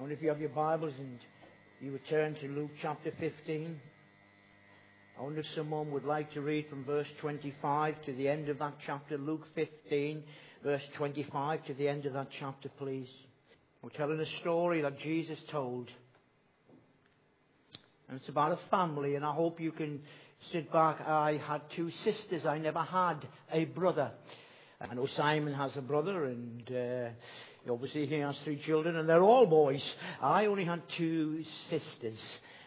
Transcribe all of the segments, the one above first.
wonder if you have your Bibles and you would turn to Luke chapter 15. I wonder if someone would like to read from verse 25 to the end of that chapter. Luke 15, verse 25 to the end of that chapter, please. We're telling a story that Jesus told. And it's about a family, and I hope you can sit back. I had two sisters. I never had a brother. I know Simon has a brother, and obviously he has 3 children, and they're all boys. I only had 2 sisters.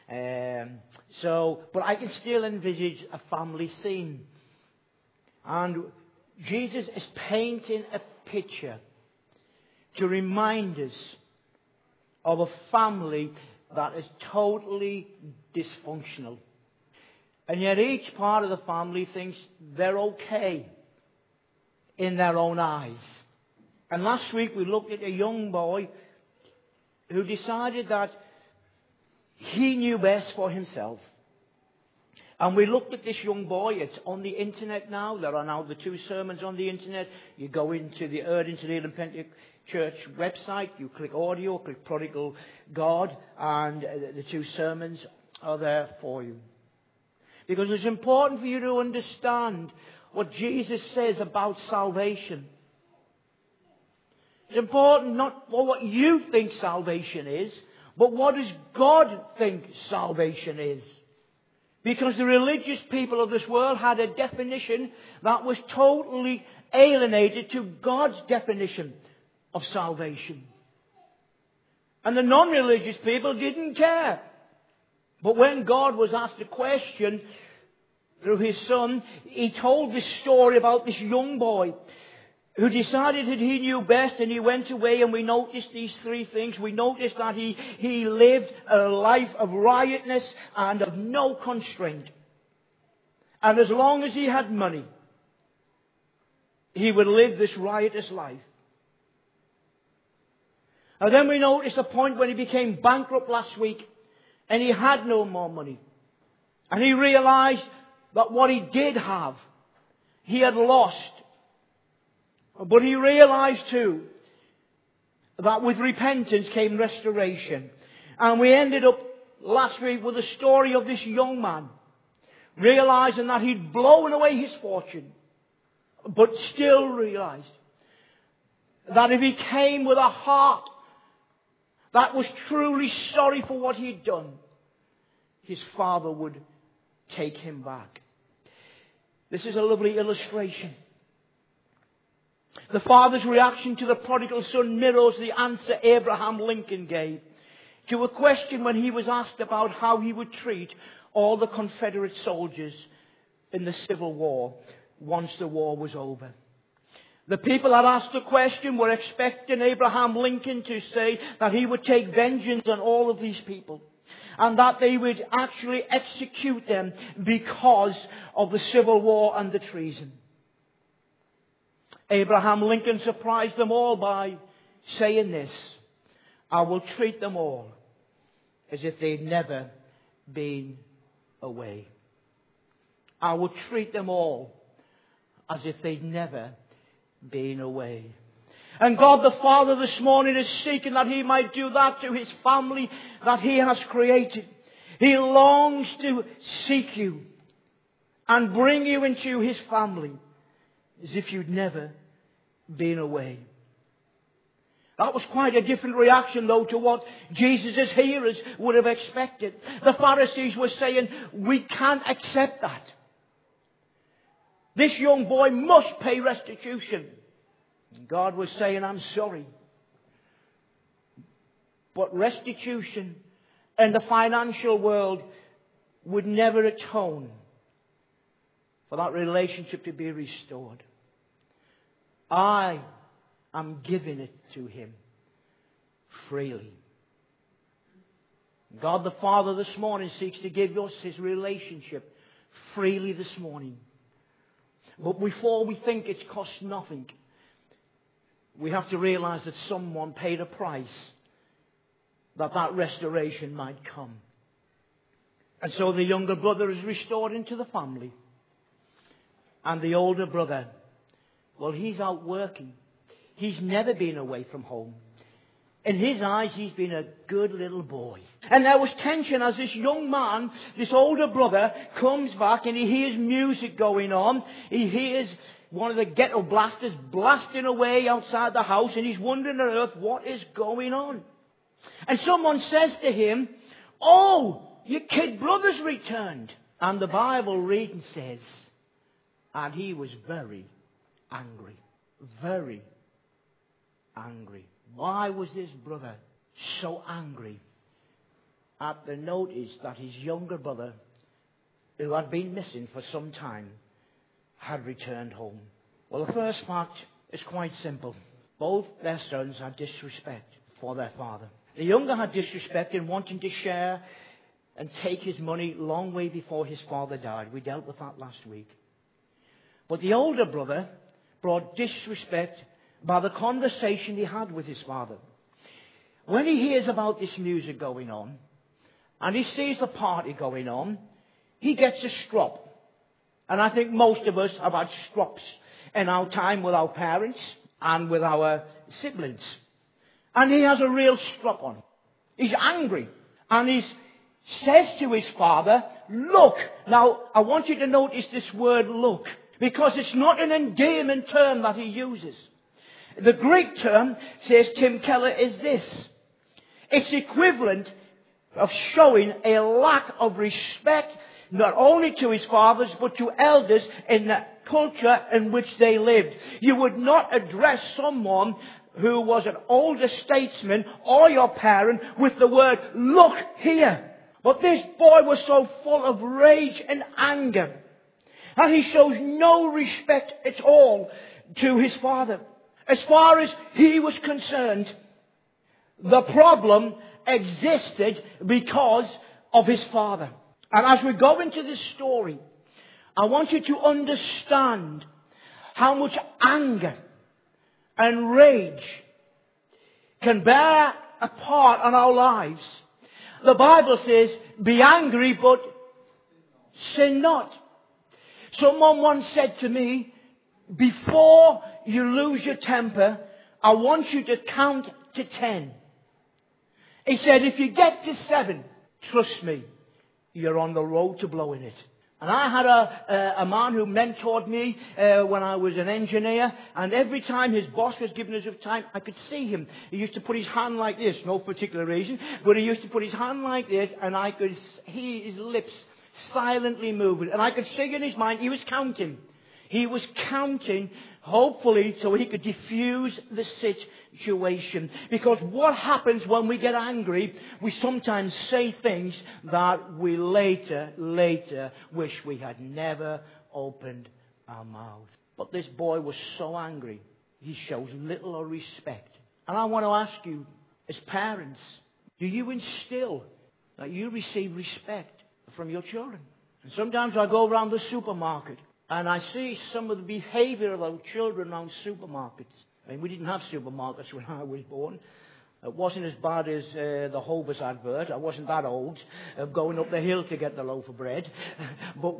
But I can still envisage a family scene. And Jesus is painting a picture to remind us of a family that is totally dysfunctional. And yet each part of the family thinks they're okay in their own eyes. And last week we looked at a young boy who decided that he knew best for himself. And we looked at this young boy. It's on the internet now. There are now the 2 sermons on the internet. You go into the Erdington Hill Pentecost Church website. You click audio, click Prodigal God, and the 2 sermons are there for you. Because it's important for you to understand what Jesus says about salvation. It's important not for what you think salvation is, but what does God think salvation is? Because the religious people of this world had a definition that was totally alienated to God's definition of salvation. And the non-religious people didn't care. But when God was asked a question through His Son, He told this story about this young boy who decided that he knew best, and he went away, and we noticed these 3 things. We noticed that he lived a life of riotness and of no constraint. And as long as he had money, he would live this riotous life. And then we noticed a point when he became bankrupt last week, and he had no more money. And he realized that what he did have, he had lost. But he realized too that with repentance came restoration. And we ended up last week with the story of this young man realizing that he'd blown away his fortune, but still realized that if he came with a heart that was truly sorry for what he'd done, his Father would take him back. This is a lovely illustration. The father's reaction to the prodigal son mirrors the answer Abraham Lincoln gave to a question when he was asked about how he would treat all the Confederate soldiers in the Civil War once the war was over. The people that asked the question were expecting Abraham Lincoln to say that he would take vengeance on all of these people, and that they would actually execute them because of the Civil War and the treason. Abraham Lincoln surprised them all by saying this: I will treat them all as if they'd never been away. I will treat them all as if they'd never been away. And God the Father this morning is seeking that He might do that to His family that He has created. He longs to seek you and bring you into His family as if you'd never been away. That was quite a different reaction, though, to what Jesus' hearers would have expected. The Pharisees were saying, we can't accept that. This young boy must pay restitution. And God was saying, I'm sorry, but restitution in the financial world would never atone for that relationship to be restored. I am giving it to him freely. God the Father this morning seeks to give us His relationship freely this morning. But before we think it's cost nothing, we have to realize that someone paid a price that restoration might come. And so the younger brother is restored into the family. And the older brother, well, he's out working. He's never been away from home. In his eyes, he's been a good little boy. And there was tension as this young man, this older brother, comes back and he hears music going on. He hears one of the ghetto blasters blasting away outside the house, and he's wondering on earth what is going on. And someone says to him, "Oh, your kid brother's returned." And the Bible reading says, and he was very angry. Very angry. Why was this brother so angry at the notice that his younger brother, who had been missing for some time, had returned home? Well, the first fact is quite simple. Both their sons had disrespect for their father. The younger had disrespect in wanting to share and take his money long way before his father died. We dealt with that last week. But the older brother brought disrespect by the conversation he had with his father. When he hears about this music going on, and he sees the party going on, he gets a strop. And I think most of us have had strops in our time with our parents and with our siblings. And he has a real strop on. He's angry. And he says to his father, "Look." Now, I want you to notice this word "look," because it's not an endearment term that he uses. The Greek term, says Tim Keller, is this. It's equivalent of showing a lack of respect not only to his fathers but to elders in the culture in which they lived. You would not address someone who was an older statesman or your parent with the word "look here." But this boy was so full of rage and anger, and he shows no respect at all to his father. As far as he was concerned, the problem existed because of his father. And as we go into this story, I want you to understand how much anger and rage can bear a part on our lives. The Bible says, "Be angry, but sin not." Someone once said to me, "Before you lose your temper, I want you to count to 10. He said, "If you get to 7, trust me, you're on the road to blowing it." And I had a man who mentored me when I was an engineer, and every time his boss was giving us a time, I could see him. He used to put his hand like this, no particular reason, but he used to put his hand like this, and I could hear his lips silently moving, and I could see in his mind he was counting. He was counting, hopefully, so he could diffuse the situation. Because what happens when we get angry, we sometimes say things that we later wish we had never opened our mouth. But this boy was so angry, he shows little respect. And I want to ask you, as parents, do you instill that you receive respect from your children? And sometimes I go around the supermarket, and I see some of the behavior of our children around supermarkets. I mean, we didn't have supermarkets when I was born. It wasn't as bad as the Hovis advert. I wasn't that old, going up the hill to get the loaf of bread. But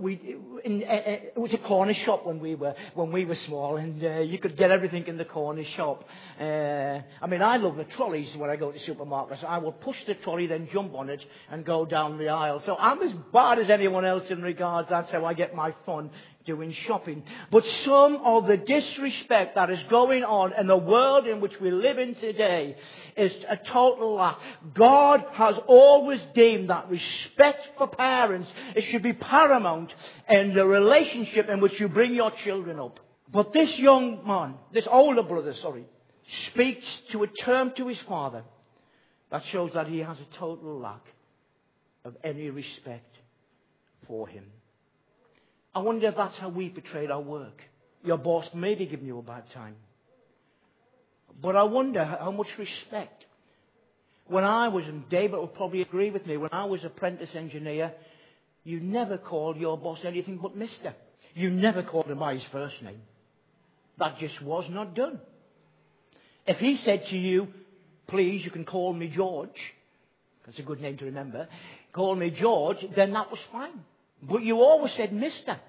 it was a corner shop when we were small, and you could get everything in the corner shop. I mean, I love the trolleys when I go to supermarkets. I will push the trolley, then jump on it, and go down the aisle. So I'm as bad as anyone else in regards. That's how I get my fun doing shopping. But some of the disrespect that is going on in the world in which we live in today is a total lack. God has always deemed that respect for parents, it should be paramount in the relationship in which you bring your children up. But this young man, this older brother, speaks to a term to his father that shows that he has a total lack of any respect for him. I wonder if that's how we portray our work. Your boss may be giving you a bad time, but I wonder how much respect. When I was, and David will probably agree with me, when I was apprentice engineer, you never called your boss anything but Mr. You never called him by his first name. That just was not done. If he said to you, "Please, you can call me George," that's a good name to remember, "call me George," then that was fine. But you always said Mr.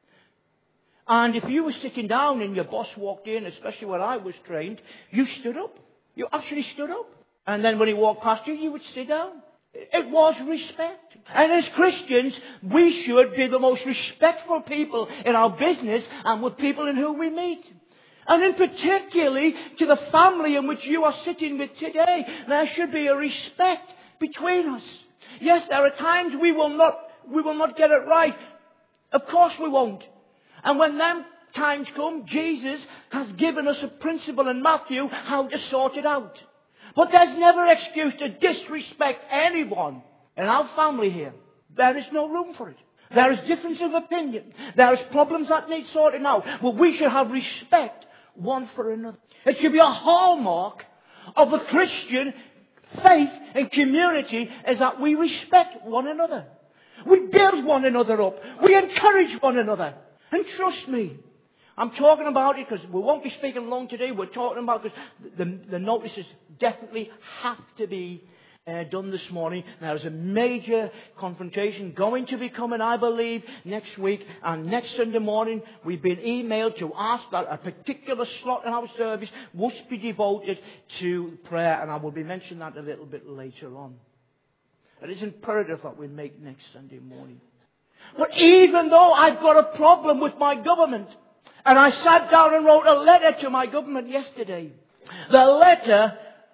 And if you were sitting down and your boss walked in, especially when I was trained, you stood up. You actually stood up. And then when he walked past you, you would sit down. It was respect. And as Christians, we should be the most respectful people in our business and with people in whom we meet. And in particularly to the family in which you are sitting with today, there should be a respect between us. Yes, there are times we will not get it right. Of course we won't. And when them times come, Jesus has given us a principle in Matthew how to sort it out. But there's never excuse to disrespect anyone in our family here. There is no room for it. There is difference of opinion. There is problems that need sorting out. But we should have respect one for another. It should be a hallmark of the Christian faith and community is that we respect one another. We build one another up. We encourage one another. And trust me, I'm talking about it because we won't be speaking long today. We're talking about because the notices definitely have to be done this morning. There's a major confrontation going to be coming, I believe, next week. And next Sunday morning, we've been emailed to ask that a particular slot in our service must be devoted to prayer. And I will be mentioning that a little bit later on. It is imperative that we make next Sunday morning. But even though I've got a problem with my government, and I sat down and wrote a letter to my government yesterday, the letter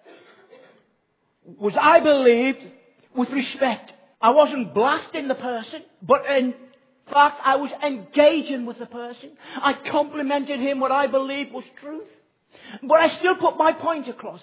was, I believe, with respect. I wasn't blasting the person, but in fact I was engaging with the person. I complimented him what I believed was truth. But I still put my point across.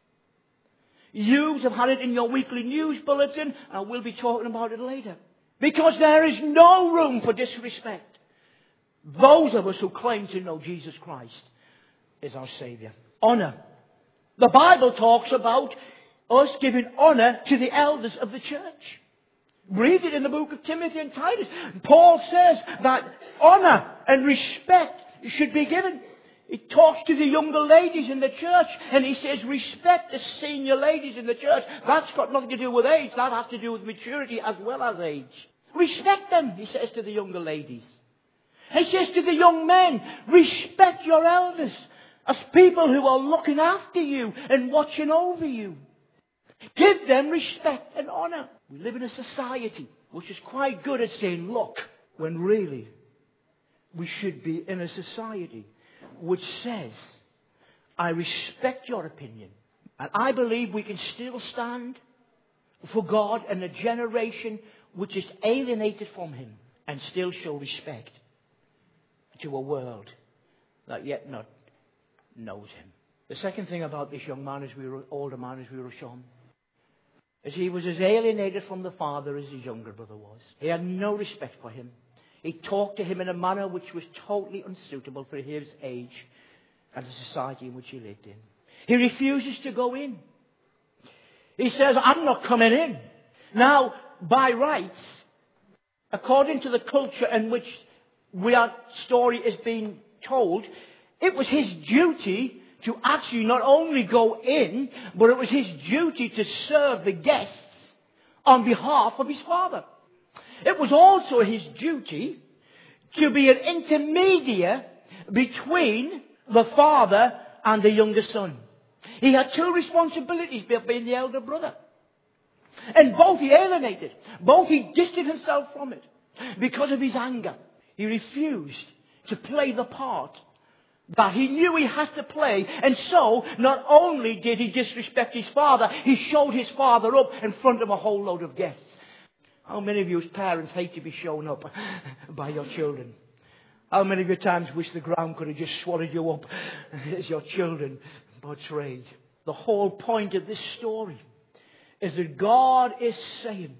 You have had it in your weekly news bulletin, and we'll be talking about it later. Because there is no room for disrespect. Those of us who claim to know Jesus Christ is our Saviour. Honour. The Bible talks about us giving honour to the elders of the church. Read it in the book of Timothy and Titus. Paul says that honour and respect should be given. He talks to the younger ladies in the church and he says respect the senior ladies in the church. That's got nothing to do with age. That has to do with maturity as well as age. Respect them, he says to the younger ladies. He says to the young men, respect your elders as people who are looking after you and watching over you. Give them respect and honour. We live in a society which is quite good at saying look, when really we should be in a society which says, I respect your opinion. And I believe we can still stand for God and a generation which is alienated from Him and still show respect to a world that yet not knows Him. The second thing about this young man, older man, as we were shown, is he was as alienated from the father as his younger brother was. He had no respect for him. He talked to him in a manner which was totally unsuitable for his age and the society in which he lived in. He refuses to go in. He says, I'm not coming in. Now, by rights, according to the culture in which our story is being told, it was his duty to actually not only go in, but it was his duty to serve the guests on behalf of his father. It was also his duty to be an intermediary between the father and the younger son. He had two responsibilities, being the elder brother. And both he alienated. Both he distanced himself from it because of his anger. He refused to play the part that he knew he had to play. And so, not only did he disrespect his father, he showed his father up in front of a whole load of guests. How many of you as parents hate to be shown up by your children? How many of you times wish the ground could have just swallowed you up as your children portrayed? The whole point of this story is that God is saying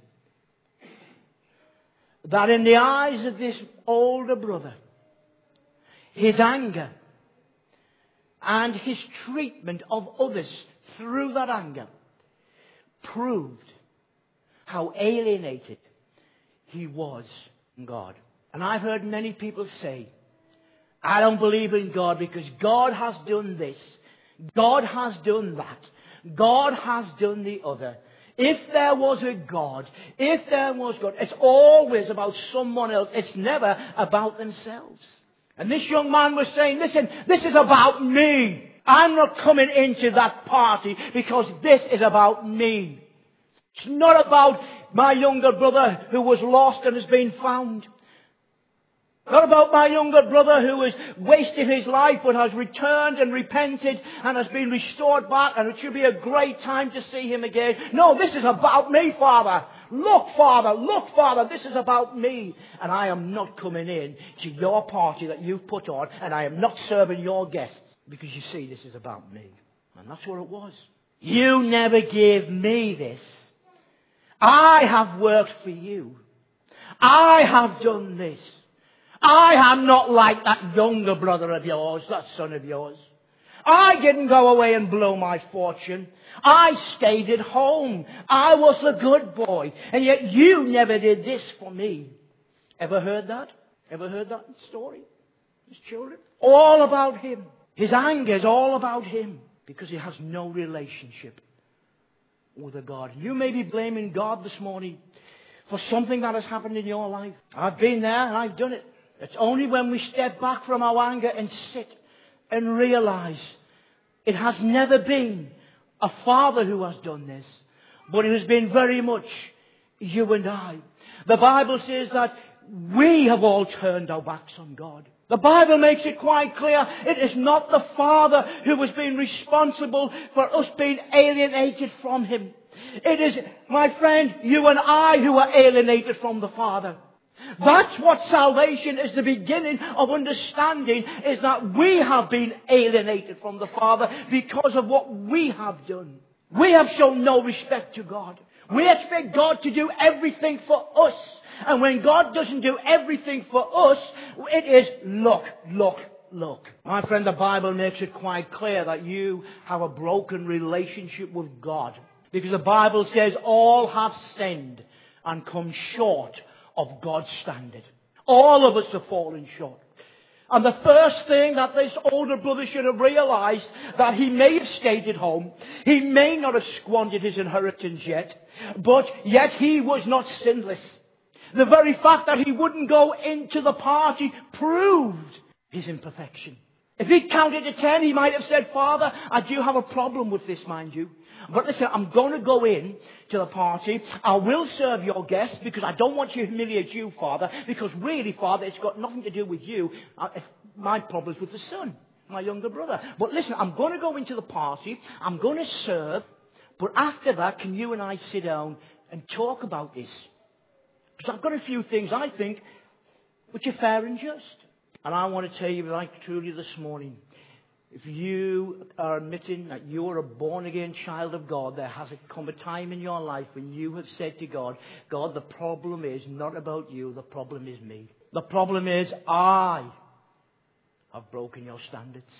that in the eyes of this older brother, his anger and his treatment of others through that anger proved how alienated he was from God. And I've heard many people say, I don't believe in God because God has done this. God has done that. God has done the other. If there was a God, it's always about someone else. It's never about themselves. And this young man was saying, listen, this is about me. I'm not coming into that party because this is about me. It's not about my younger brother who was lost and has been found. Not about my younger brother who has wasted his life but has returned and repented and has been restored back, and it should be a great time to see him again. No, this is about me, Father. Look, Father, this is about me. And I am not coming in to your party that you've put on, and I am not serving your guests, because you see, this is about me. And that's what it was. You never gave me this. I have worked for you. I have done this. I am not like that younger brother of yours, that son of yours. I didn't go away and blow my fortune. I stayed at home. I was a good boy. And yet you never did this for me. Ever heard that? Ever heard that story? His children? All about him. His anger is all about him. Because he has no relationship with a God. You may be blaming God this morning for something that has happened in your life. I've been there and I've done it. It's only when we step back from our anger and sit and realize it has never been a father who has done this, but it has been very much you and I. The Bible says that we have all turned our backs on God. The Bible makes it quite clear it is not the Father who has been responsible for us being alienated from Him. It is, my friend, you and I who are alienated from the Father. That's what salvation is, the beginning of understanding, is that we have been alienated from the Father because of what we have done. We have shown no respect to God. We expect God to do everything for us. And when God doesn't do everything for us, it is look. My friend, the Bible makes it quite clear that you have a broken relationship with God. Because the Bible says all have sinned and come short of God's standard. All of us have fallen short. And the first thing that this older brother should have realized, that he may have stayed at home, he may not have squandered his inheritance yet, but yet he was not sinless. The very fact that he wouldn't go into the party proved his imperfection. If he counted to 10, he might have said, Father, I do have a problem with this, mind you. But listen, I'm going to go in to the party. I will serve your guests because I don't want to humiliate you, Father. Because really, Father, it's got nothing to do with you. My problem's with the son, my younger brother. But listen, I'm going to go into the party. I'm going to serve. But after that, can you and I sit down and talk about this? Because I've got a few things I think which are fair and just. And I want to tell you, like truly this morning, if you are admitting that you are a born-again child of God, there has come a time in your life when you have said to God, God, the problem is not about you, the problem is me. The problem is I have broken your standards.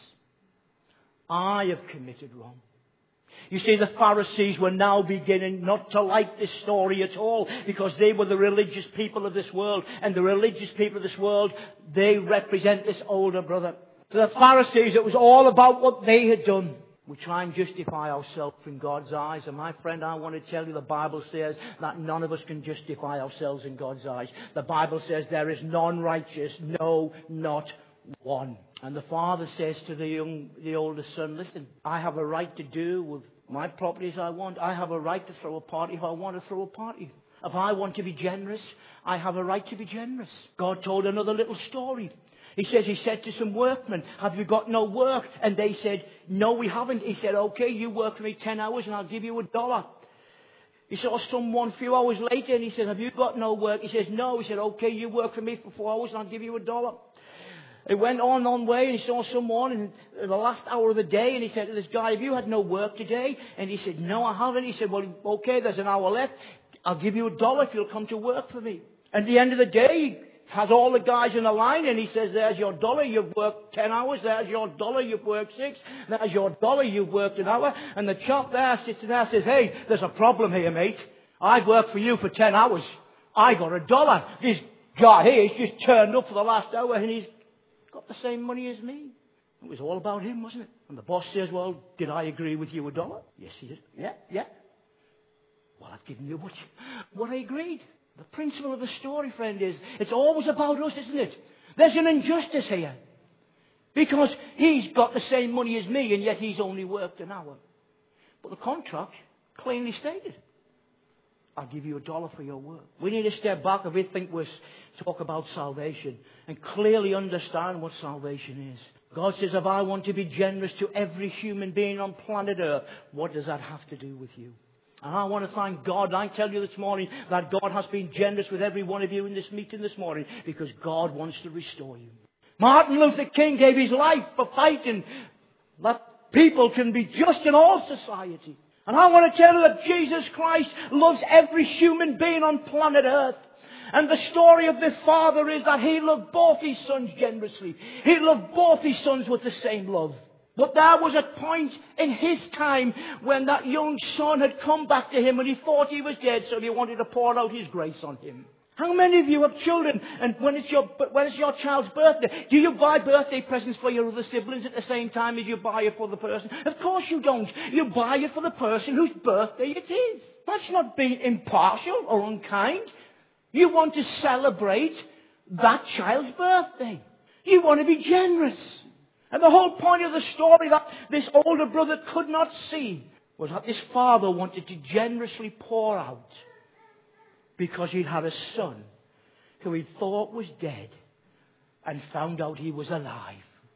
I have committed wrong. You see, the Pharisees were now beginning not to like this story at all, because they were the religious people of this world. And the religious people of this world, they represent this older brother. To the Pharisees, it was all about what they had done. We try and justify ourselves in God's eyes. And my friend, I want to tell you, the Bible says that none of us can justify ourselves in God's eyes. The Bible says there is none righteous, no, not one. And the father says to the older son, listen, I have a right to do with my property as I want. I have a right to throw a party if I want to throw a party. If I want to be generous, I have a right to be generous. God told another little story. He said to some workmen, have you got no work? And they said, no, we haven't. He said, okay, you work for me 10 hours and I'll give you $1. He saw someone a few hours later and he said, have you got no work? He says, no. He said, okay, you work for me for 4 hours and I'll give you $1. It went on way, and he saw someone in the last hour of the day, and he said to this guy, have you had no work today? And he said, no, I haven't. He said, well, okay, there's an hour left. I'll give you $1 if you'll come to work for me. And at the end of the day, he has all the guys in the line, and he says, there's your $1, you've worked 10 hours. There's your $1, you've worked 6. There's your $1, you've worked an hour. And the chap there sits there and says, hey, there's a problem here, mate. I've worked for you for 10 hours. I got $1. This guy here, he's just turned up for the last hour, and he's got the same money as me. It was all about him, wasn't it? And the boss says, well, did I agree with you $1? Yes, he did. Yeah. Well, I've given you what I agreed. The principle of the story, friend, is it's always about us, isn't it? There's an injustice here. Because he's got the same money as me, and yet he's only worked an hour. But the contract plainly stated, I'll give you $1 for your work. We need to step back if we think we talk about salvation and clearly understand what salvation is. God says, if I want to be generous to every human being on planet Earth, what does that have to do with you? And I want to thank God. I tell you this morning that God has been generous with every one of you in this meeting this morning because God wants to restore you. Martin Luther King gave his life for fighting that people can be just in all society. And I want to tell you that Jesus Christ loves every human being on planet Earth. And the story of the Father is that He loved both His sons generously. He loved both His sons with the same love. But there was a point in His time when that young son had come back to Him and he thought he was dead, so He wanted to pour out His grace on him. How many of you have children, and when it's your child's birthday, do you buy birthday presents for your other siblings at the same time as you buy it for the person? Of course you don't. You buy it for the person whose birthday it is. That's not being impartial or unkind. You want to celebrate that child's birthday. You want to be generous. And the whole point of the story that this older brother could not see was that this father wanted to generously pour out because he'd had a son who he thought was dead and found out he was alive.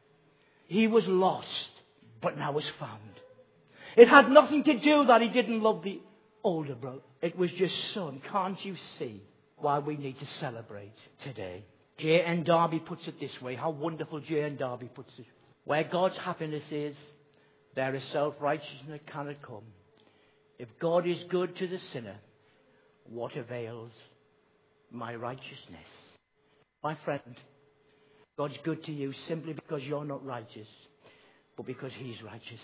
He was lost, but now was found. It had nothing to do that he didn't love the older brother. It was just, son, can't you see why we need to celebrate today? J.N. Darby puts it this way. How wonderful J.N. Darby puts it. Where God's happiness is, there is self-righteousness cannot come. If God is good to the sinner, what avails my righteousness? My friend, God's good to you simply because you're not righteous, but because He's righteous.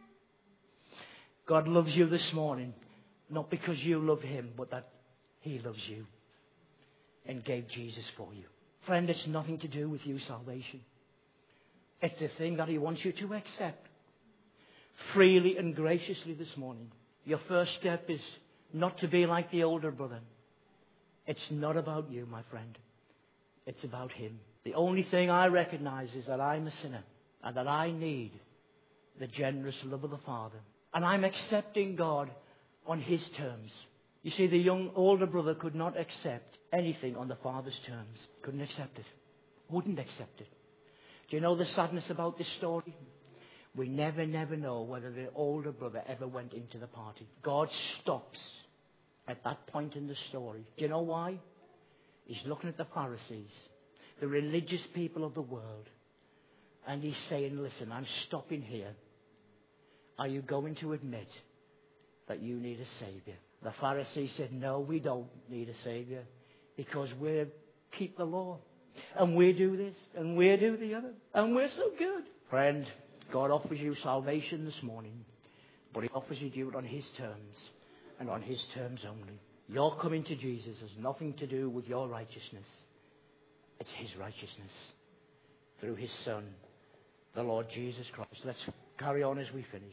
God loves you this morning, not because you love Him, but that He loves you and gave Jesus for you. Friend, it's nothing to do with you, salvation. It's a thing that He wants you to accept freely and graciously this morning. Your first step is not to be like the older brother. It's not about you, my friend. It's about Him. The only thing I recognize is that I'm a sinner and that I need the generous love of the Father. And I'm accepting God on His terms. You see, the older brother could not accept anything on the Father's terms. Couldn't accept it. Wouldn't accept it. Do you know the sadness about this story? We never know whether the older brother ever went into the party. God stops at that point in the story. Do you know why? He's looking at the Pharisees, the religious people of the world, and He's saying, listen, I'm stopping here. Are you going to admit that you need a Savior? The Pharisees said, no, we don't need a Savior because we keep the law. And we do this, and we do the other, and we're so good. Friend, God offers you salvation this morning, but He offers you to do it on His terms, and on His terms only. Your coming to Jesus has nothing to do with your righteousness. It's His righteousness through His Son, the Lord Jesus Christ. Let's carry on as we finish.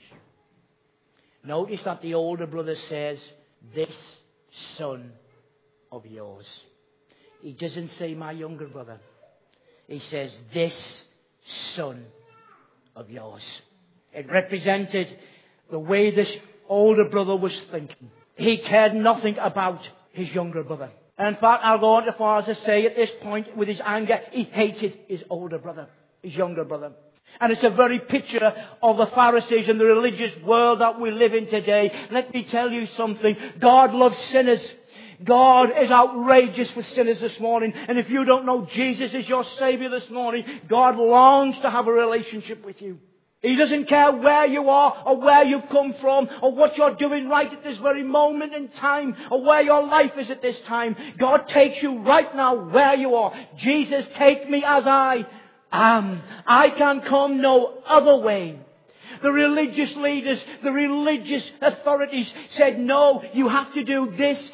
Notice that the older brother says, this son of yours. He doesn't say my younger brother. He says this son of yours. It represented the way this older brother was thinking. He cared nothing about his younger brother. And in fact, I'll go on as far as to say at this point, with his anger, he hated his older brother, his younger brother. And it's a very picture of the Pharisees and the religious world that we live in today. Let me tell you something. God loves sinners. God is outrageous for sinners this morning. And if you don't know Jesus as your Savior this morning, God longs to have a relationship with you. He doesn't care where you are or where you've come from or what you're doing right at this very moment in time or where your life is at this time. God takes you right now where you are. Jesus, take me as I am. I can come no other way. The religious leaders, the religious authorities said, no, you have to do this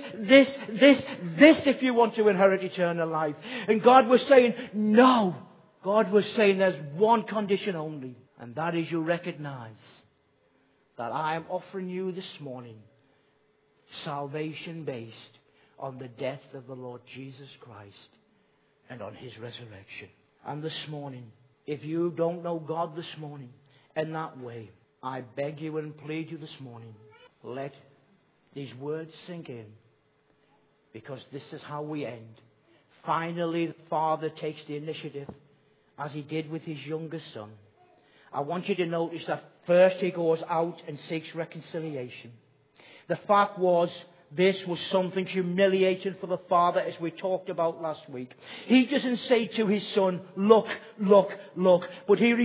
if you want to inherit eternal life. And God was saying, no. God was saying there's one condition only. And that is you recognize that I am offering you this morning salvation based on the death of the Lord Jesus Christ and on His resurrection. And this morning, If you don't know God this morning in that way, I beg you and plead you this morning, let these words sink in, because this is how we end. Finally, the Father takes the initiative, as he did with his youngest son. I want you to notice that first he goes out and seeks reconciliation. The fact was, this was something humiliating for the father, as we talked about last week. He doesn't say to his son, look, look, look. But he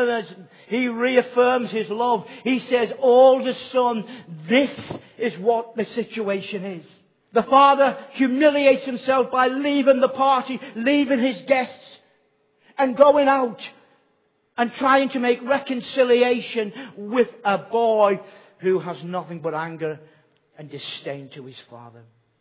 reaffirms his love. He says, oldest son, this is what the situation is. The father humiliates himself by leaving the party, leaving his guests, and going out and trying to make reconciliation with a boy who has nothing but anger and disdain to his father.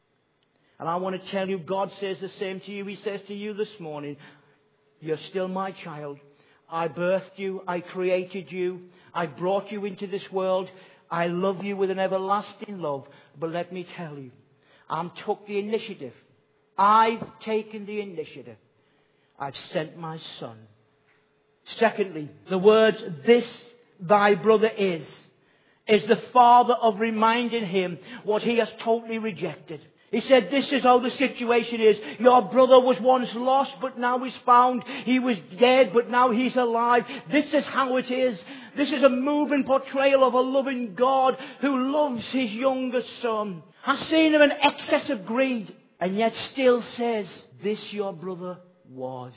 And I want to tell you, God says the same to you. He says to you this morning, you're still my child. I birthed you. I created you. I brought you into this world. I love you with an everlasting love. But let me tell you, I took the initiative. I've taken the initiative. I've sent my son. Secondly, the words, this thy brother is the father of reminding him what he has totally rejected. He said, this is how the situation is. Your brother was once lost, but now he's found. He was dead, but now he's alive. This is how it is. This is a moving portrayal of a loving God who loves his youngest son. Has seen him in excess of greed, and yet still says, this your brother was.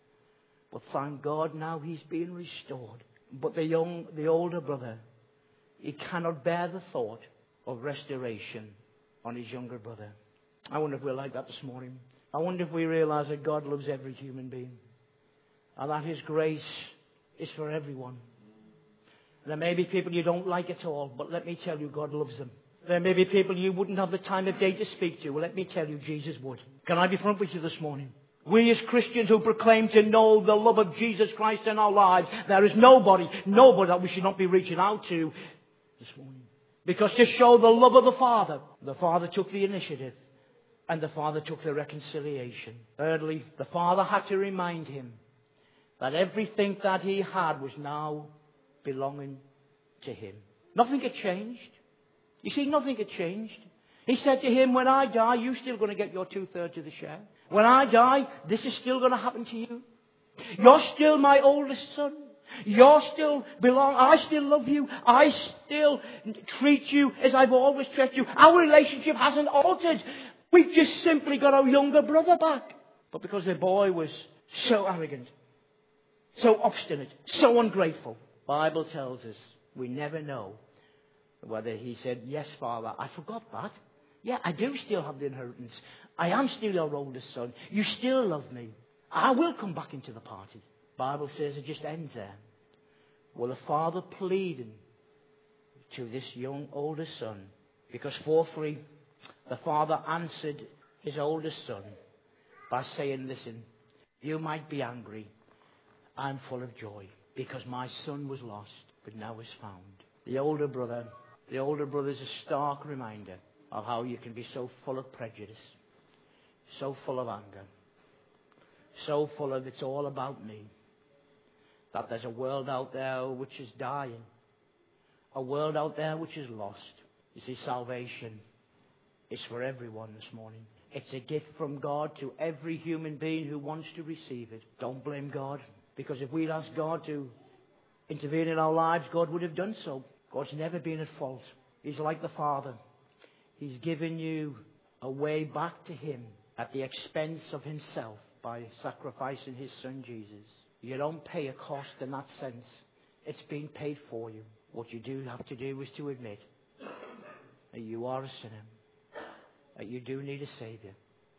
But thank God now he's being restored. But the older brother, he cannot bear the thought of restoration on his younger brother. I wonder if we're like that this morning. I wonder if we realize that God loves every human being, and that his grace is for everyone. There may be people you don't like at all, but let me tell you, God loves them. There may be people you wouldn't have the time of day to speak to. Well, let me tell you, Jesus would. Can I be frank with you this morning? We as Christians who proclaim to know the love of Jesus Christ in our lives, there is nobody that we should not be reaching out to this morning. Because to show the love of the Father took the initiative, and the Father took the reconciliation. Thirdly, the Father had to remind him that everything that he had was now belonging to him. Nothing had changed. You see, nothing had changed. He said to him, when I die, you're still going to get your 2/3 of the share. When I die, this is still going to happen to you. You're still my oldest son. You still belong. I still love you. I still treat you as I've always treated you. Our relationship hasn't altered. We've just simply got our younger brother back. But because the boy was so arrogant, so obstinate, so ungrateful, the Bible tells us we never know whether he said, yes, Father, I forgot that. Yeah, I do still have the inheritance. I am still your oldest son. You still love me. I will come back into the party. The Bible says it just ends there. Well, the father pleading to this young oldest son, because fourthly, the father answered his oldest son by saying, listen, you might be angry. I'm full of joy because my son was lost, but now is found. The older brother is a stark reminder of how you can be so full of prejudice, so full of anger, so full of it's all about me, that there's a world out there which is dying, a world out there which is lost. You see, salvation is for everyone this morning. It's a gift from God to every human being who wants to receive it. Don't blame God, because if we'd asked God to intervene in our lives, God would have done so. God's never been at fault. He's like the Father. He's given you a way back to Him at the expense of Himself by sacrificing His Son Jesus. You don't pay a cost in that sense. It's been paid for you. What you do have to do is to admit that you are a sinner, that you do need a Savior.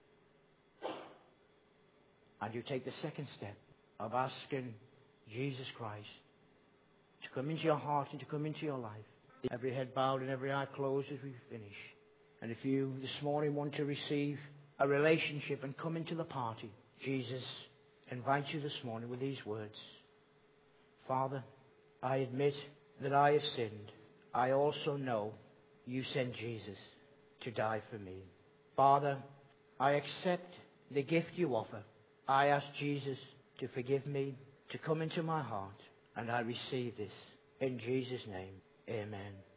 And you take the second step of asking Jesus Christ to come into your heart and to come into your life. Every head bowed and every eye closed as we finish. And if you this morning want to receive a relationship and come into the party, Jesus invites you this morning with these words. Father, I admit that I have sinned. I also know you sent Jesus to die for me. Father, I accept the gift you offer. I ask Jesus to forgive me, to come into my heart. And I receive this in Jesus' name. Amen.